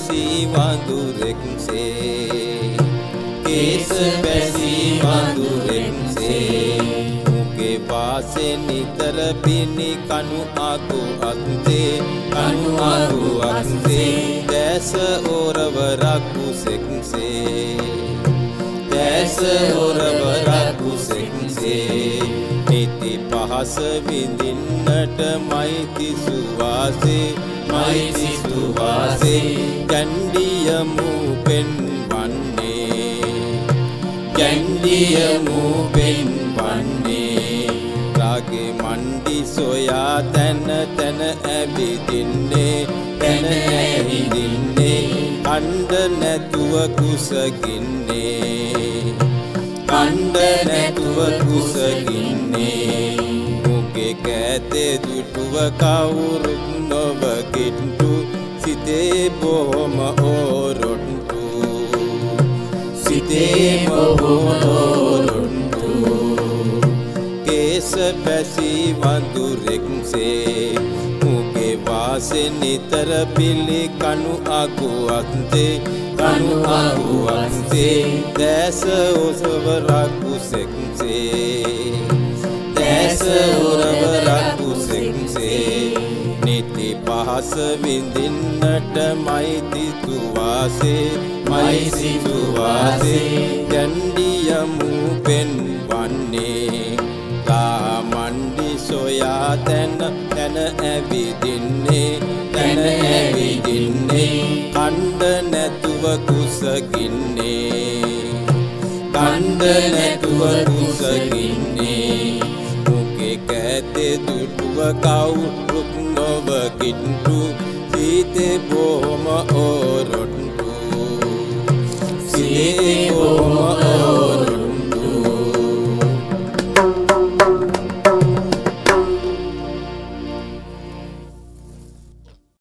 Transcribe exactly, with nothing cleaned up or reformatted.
පැසී වඳුරෙක්සේ කේස පැසී වඳුරෙක්සේ මුගේ වාසේ නිතර පිණි කණු අතු අත්සේ කණු අතු අත්සේ දැස ඕරවරක් කුසෙක්සේ දැස ඕරවරක් කුසෙක්සේ නිති පහස විඳින්නට මෛති සුවාසේ මෛති සුවාසේ ගණ්ඩියමු පෙන්වන්නේ ගණ්ඩියමු පෙන්වන්නේ රාගේ මණ්ඩි සොයා තැන තැන ඇවිදින්නේ තැන ඇවිදින්නේ කණ්ඩ නැතුව කුසකින්නේ කණ්ඩ නැතුව කුසකින්නේ මුගේ කෑතේ දුටුව කවුරුත් නොවකිට්ටු සිතේ බොහොම ඕරොට්ටු සිතේ බොහොම ඕරොට්ටු කේස පැසී වඳුරෙක්සේ මුගේ වාසේ නිතර පිළි කණු අකුවත්තේ කණු අකුවත්තේ දැස ඔසවරක් කුසෙක්සේ දැස ඔරවරක් කුසෙක්සේ නිති පහස විඳින්නට මෛති සුවාසේ මෛති සුවාසේ ගණ්ඩියමු පෙන්වන්නේ තා මණ්ඩි සොයා තැන තැන ඇවිදින්නේ තැන ඇවිදින්නේ කණ්ඩ නැතුව කුසකින්නේ කණ්ඩ නැතුව කුසකින්නේ මුගේ කෑතේ දුටුව කවුරුත් නොවකිට්ටු සිතේ බොහොම ඕරොට්ටු සිතේ බොහොම ඕරොට්ටු